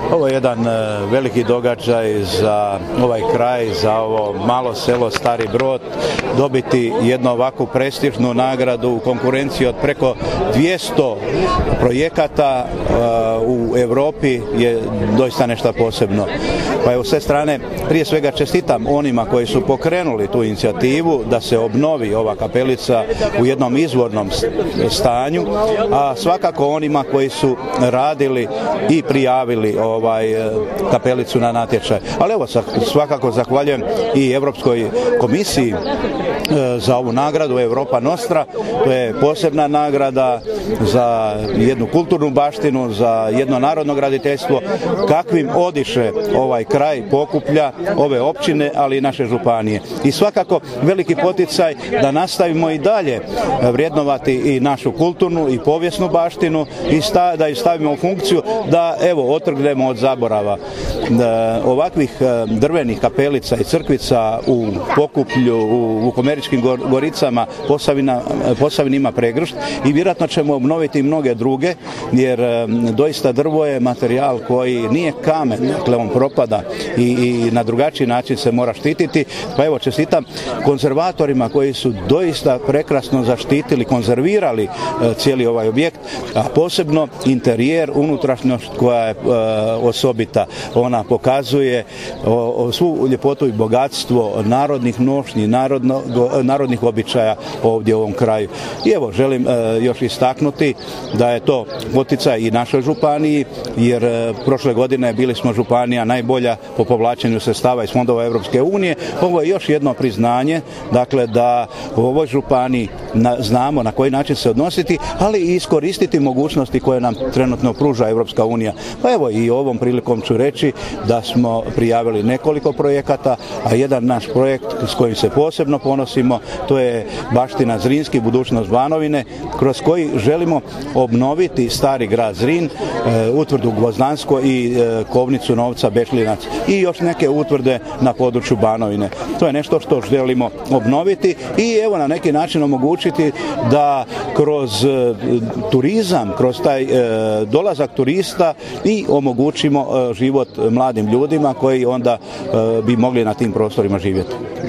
Ovo je jedan veliki događaj za ovaj kraj, za ovo malo selo Stari Brod. Dobiti jednu ovakvu prestižnu nagradu u konkurenciji od preko 200 projekata u Europi je doista nešto posebno. Pa evo, s te strane prije svega čestitam onima koji su pokrenuli tu inicijativu da se obnovi ova kapelica u jednom izvornom stanju, a svakako onima koji su radili i prijavili kapelicu na natječaj. Ali evo, svakako zahvaljujem i Europskoj komisiji za ovu nagradu Europa Nostra. To je posebna nagrada za jednu kulturnu baštinu, za jedno narodno graditeljstvo, kakvim odiše ovaj kraj Pokuplja, ove općine, ali i naše županije. I svakako veliki poticaj da nastavimo i dalje vrijednovati i našu kulturnu i povijesnu baštinu i da ju stavimo u funkciju, da evo otrgnemo od zaborava. Ovakvih drvenih kapelica i crkvica u Pokuplju, u Vukomeričkim Goricama, Posavini ima pregršt i vjerojatno ćemo obnoviti mnoge druge, jer doista drvo je materijal koji nije kamen, dakle on propada i na drugačiji način se mora štititi. Pa evo, čestitam konzervatorima koji su doista prekrasno zaštitili, konzervirali cijeli ovaj objekt, a posebno interijer, unutrašnjost koja je osobita. Ona pokazuje svu ljepotu i bogatstvo narodnih nošnji, narodnih običaja ovdje u ovom kraju. I evo, želim još istaknuti da je to poticaj i našoj županiji, jer prošle godine bili smo županija najbolja po povlačenju sredstava iz fondova Europske unije. Ovo je još jedno priznanje, dakle, da u ovoj županiji znamo na koji način se odnositi, ali i iskoristiti mogućnosti koje nam trenutno pruža Europska unija. Pa evo, i ovom prilikom ću reći da smo prijavili nekoliko projekata, a jedan naš projekt s kojim se posebno ponosimo, to je Baština Zrinski, budućnost Banovine, kroz koji želimo obnoviti stari grad Zrin, utvrdu Gvozdansko i kovnicu Novca Bešlinac i još neke utvrde na području Banovine. To je nešto što želimo obnoviti i evo na neki način omogućiti da kroz turizam, kroz taj dolazak turista i omogućimo život mladim ljudima koji onda bi mogli na tim prostorima živjeti.